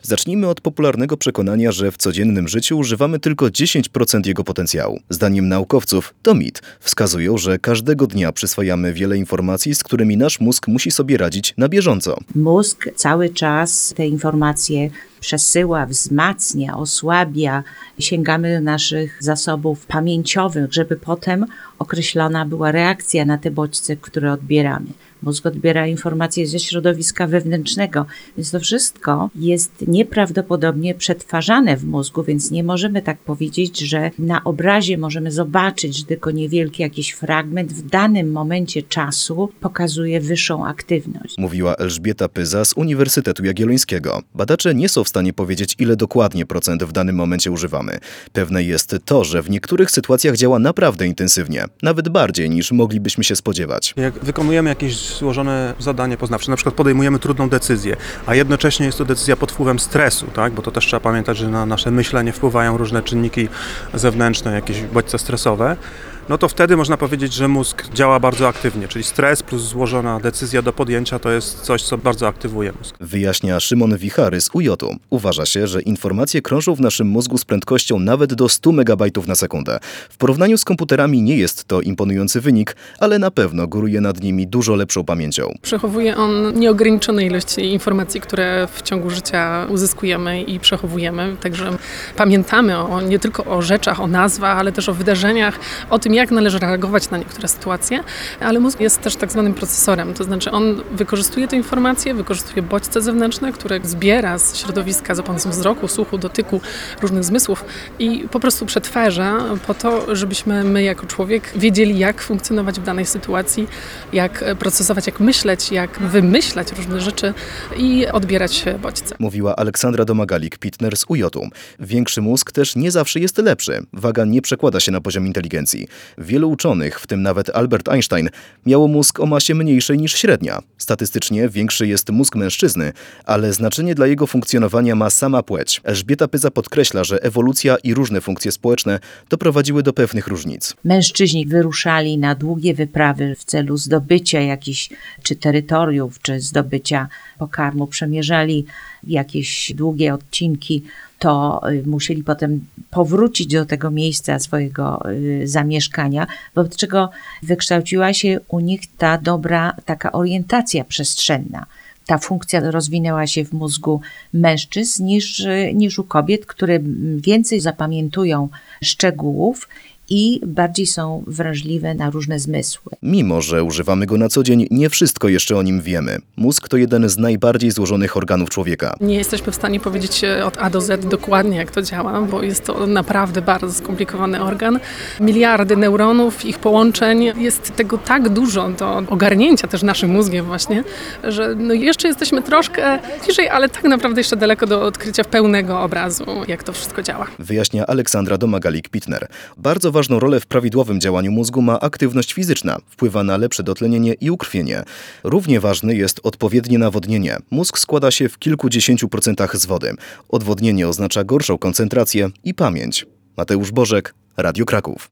Zacznijmy od popularnego przekonania, że w codziennym życiu używamy tylko 10% jego potencjału. Zdaniem naukowców to mit. Wskazują, że każdego dnia przyswajamy wiele informacji, z którymi nasz mózg musi sobie radzić na bieżąco. Mózg cały czas te informacje przesyła, wzmacnia, osłabia. Sięgamy do naszych zasobów pamięciowych, żeby potem określona była reakcja na te bodźce, które odbieramy. Mózg odbiera informacje ze środowiska wewnętrznego, więc to wszystko jest nieprawdopodobnie przetwarzane w mózgu, więc nie możemy tak powiedzieć, że na obrazie możemy zobaczyć, że tylko niewielki jakiś fragment w danym momencie czasu pokazuje wyższą aktywność. Mówiła Elżbieta Pyza z Uniwersytetu Jagiellońskiego. Badacze nie są w stanie powiedzieć, ile dokładnie procent w danym momencie używamy. Pewne jest to, że w niektórych sytuacjach działa naprawdę intensywnie, nawet bardziej niż moglibyśmy się spodziewać. Jak wykonujemy jakieś złożone zadanie poznawcze, na przykład podejmujemy trudną decyzję, a jednocześnie jest to decyzja pod wpływem stresu, tak? Bo to też trzeba pamiętać, że na nasze myślenie wpływają różne czynniki zewnętrzne, jakieś bodźce stresowe, no to wtedy można powiedzieć, że mózg działa bardzo aktywnie, czyli stres plus złożona decyzja do podjęcia to jest coś, co bardzo aktywuje mózg. Wyjaśnia Szymon Wichary z UJ-u. Uważa się, że informacje krążą w naszym mózgu z prędkością nawet do 100 MB na sekundę. W porównaniu z komputerami nie jest to imponujący wynik, ale na pewno góruje nad nimi dużo lepszą pamięcią. Przechowuje on nieograniczone ilości informacji, które w ciągu życia uzyskujemy i przechowujemy. Także pamiętamy nie tylko o rzeczach, o nazwach, ale też o wydarzeniach, o tym, jak należy reagować na niektóre sytuacje, ale mózg jest też tak zwanym procesorem, to znaczy on wykorzystuje te informacje, wykorzystuje bodźce zewnętrzne, które zbiera z środowiska za pomocą wzroku, słuchu, dotyku, różnych zmysłów i po prostu przetwarza po to, żebyśmy my jako człowiek wiedzieli, jak funkcjonować w danej sytuacji, jak procesować, jak myśleć, jak wymyślać różne rzeczy i odbierać bodźce. Mówiła Aleksandra Domagalik-Pitner z UJ-u. Większy mózg też nie zawsze jest lepszy. Waga nie przekłada się na poziom inteligencji. Wielu uczonych, w tym nawet Albert Einstein, miało mózg o masie mniejszej niż średnia. Statystycznie większy jest mózg mężczyzny, ale znaczenie dla jego funkcjonowania ma sama płeć. Elżbieta Pyza podkreśla, że ewolucja i różne funkcje społeczne doprowadziły do pewnych różnic. Mężczyźni wyruszali na długie wyprawy w celu zdobycia jakichś czy terytoriów, czy zdobycia pokarmu, przemierzali jakieś długie odcinki, to musieli potem powrócić do tego miejsca swojego zamieszkania, wobec czego wykształciła się u nich ta dobra taka orientacja przestrzenna. Ta funkcja rozwinęła się w mózgu mężczyzn niż u kobiet, które więcej zapamiętują szczegółów i bardziej są wrażliwe na różne zmysły. Mimo że używamy go na co dzień, nie wszystko jeszcze o nim wiemy. Mózg to jeden z najbardziej złożonych organów człowieka. Nie jesteśmy w stanie powiedzieć od A do Z dokładnie, jak to działa, bo jest to naprawdę bardzo skomplikowany organ. Miliardy neuronów, ich połączeń. Jest tego tak dużo do ogarnięcia też naszym mózgiem właśnie, że jeszcze jesteśmy troszkę bliżej, ale tak naprawdę jeszcze daleko do odkrycia pełnego obrazu, jak to wszystko działa. Wyjaśnia Aleksandra Domagalik-Pitner. Bardzo ważną rolę w prawidłowym działaniu mózgu ma aktywność fizyczna. Wpływa na lepsze dotlenienie i ukrwienie. Równie ważne jest odpowiednie nawodnienie. Mózg składa się w kilkudziesięciu procentach z wody. Odwodnienie oznacza gorszą koncentrację i pamięć. Mateusz Bożek, Radio Kraków.